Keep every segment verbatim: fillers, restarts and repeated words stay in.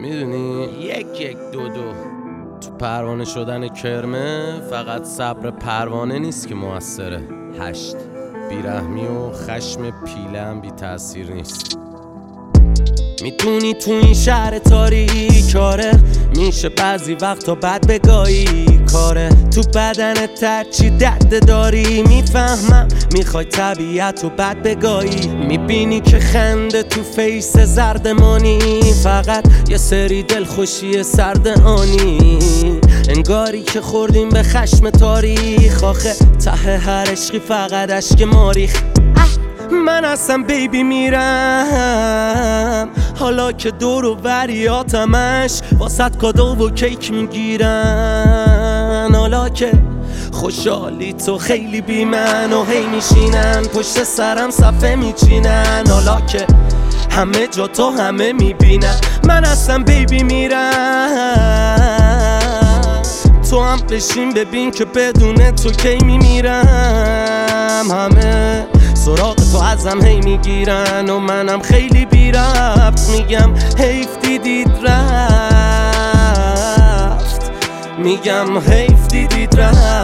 میدونی یک یک دو دو تو پروانه شدن کرمه فقط صبر پروانه نیست که موثره. هشت بیرحمی و خشم پیله هم بی تأثیر نیست. میتونی تو این شهر تاریک کاره میشه بعضی وقتا بد بگایی کاره تو بدنت ترچی درد داری میفهمم میخوای طبیعت رو بد بگایی. میبینی که خنده تو فیس زردمانی فقط یه سری دلخوشی سرد آنی. انگاری که خوردیم به خشم تاریخ آخه ته هر عشقی فقط اشک ماریخ. من اصلا بیبی میرم حالا که دور و بریاتمش واسط کادو و کیک میگیرن. حالا که خوشحالی تو خیلی بی من و هی میشینن پشت سرم صفحه میچینن. حالا که همه جا تو همه میبینن من اصلا بیبی میرم. تو هم بشین ببین که بدون تو کی میمیرم. همه سراغ تو ازم هی میگیرن و منم خیلی بی ربط میگم حیف دیدید رفت. میگم حیف دیدید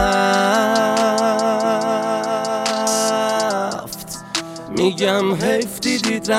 رفت. میگم حیف دیدید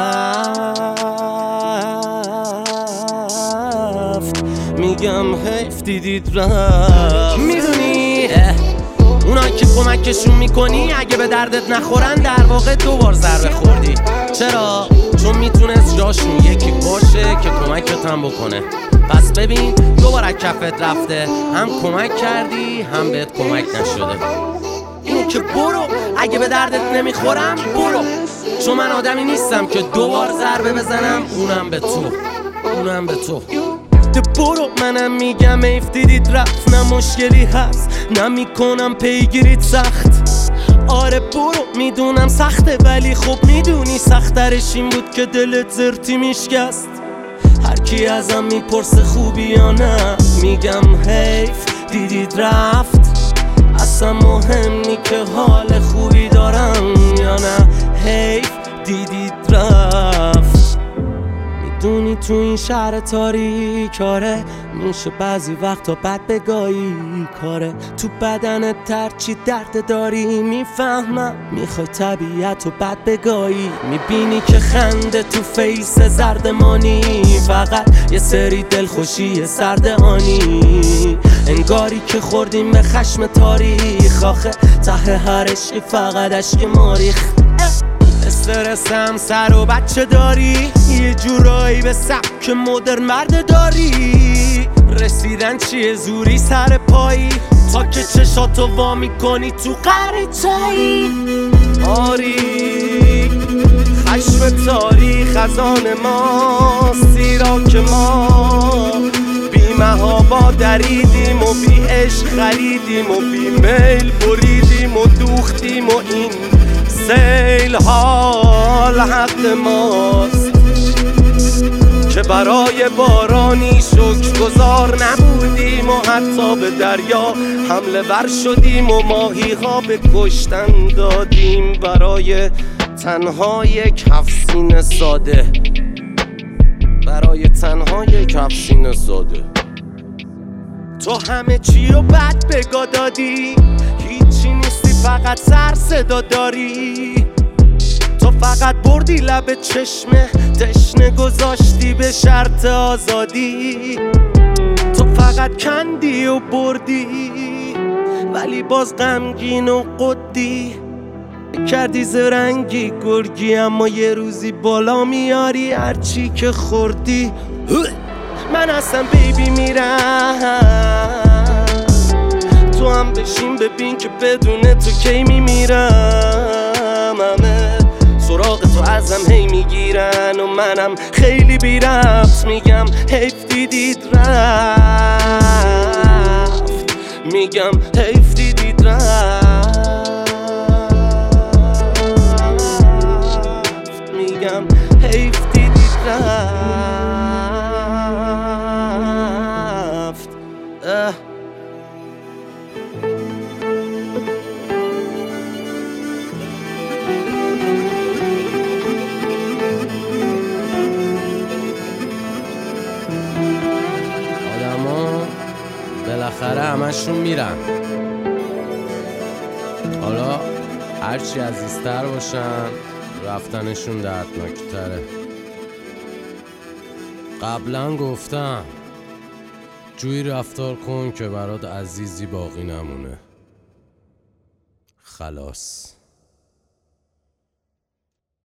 رفت. میگم حیف دیدید رفت. میدونی اونا که کمکشون میکنی اگه به دردت نخورن در واقع دوبار ضربه خوردی. چرا؟ چون میتونست جاشون یکی باشه که کمکت هم بکنه. پس ببین دوباره کفت رفته هم کمک کردی هم بهت کمک نشده. اینو که برو اگه به دردت نمیخورم برو. چون من آدمی نیستم که دوبار ضربه بزنم اونم به تو اونم به تو. برو منم میگم ایف دیدید رفت. نه مشکلی هست نه میکنم پیگیریت سخت. آره برو میدونم سخته ولی خب میدونی سخترش این بود که دلت زرتی میشکست. هر کی ازم میپرسه خوبی یا نه میگم حیف دیدید رفت. اصلا مهم نی که حال خوبی دارم یا نه حیف دیدید رفت. میدونی تو این شهر تاریک آره میشه بعضی وقتا بد بگایی کاره تو بدنت ترچی درد داری میفهمم میخوای طبیعت رو بد بگایی. میبینی که خنده تو فیس زردمانی فقط یه سری دلخوشی سرد آنی. انگاری که خوردیم به خشم تاریخ آخه ته هر عشقی فقط اشک ماریخ. استرسم سر و بچه داری یه جورایی به سبک مدرن مرد داری. رسیدن چیه زوری سر پایی تا که چشاتو وا میکنی تو قریچه‌ای. آری خشم تاریخ از آن ماست زیرا که ما بی محابا دریدیم و بی عشق خریدیم و بی میل بریدیم و دوختیم و این سیل حال حق ماست که برای بارانی شکرگزار نبودیم و حتی به دریا حمله ور شدیم و ماهی ها به کشتن دادیم برای تنها یک هفسین ساده. برای تنها یک هفسین ساده. تو همه چی رو بد بگا دادی هیچی نیستی فقط سر صدا داری. تو فقط بردی لب چشمه تشنه گذاشتی به شرط آزادی. تو فقط کندی و بردی ولی باز غمگین و قدی کردی زرنگی گرگی اما یه روزی بالا میاری هرچی که خوردی. من اصلا بیبی میرم تو هم بشین ببین که بدون تو کی میمیرم. همه سراغ تو ازم هی میگیرن و منم خیلی بی ربط میگم حیف دیدید رفت. میگم حیف دیدید رفت. میگم حیف دیدید رفت. اه همشون میرن. حالا هرچی عزیزتر باشن رفتنشون دردناکتره. قبلا گفتم جوی رفتار کن که برات عزیزی باقی نمونه. خلاص.